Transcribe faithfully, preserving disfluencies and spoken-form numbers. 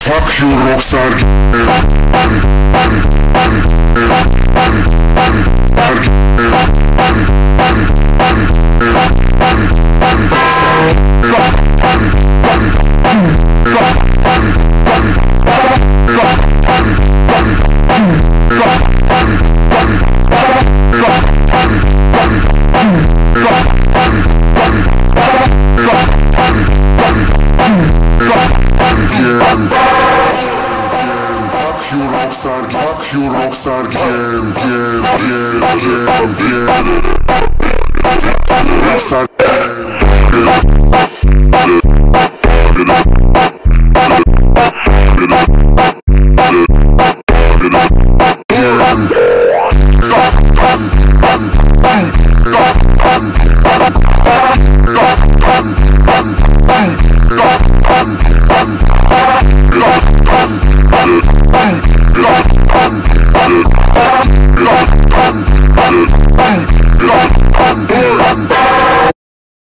Fuck you rockstar game. Fuck you rockstar, fuck you rockstar game, game, game, game, game. Rockstar game.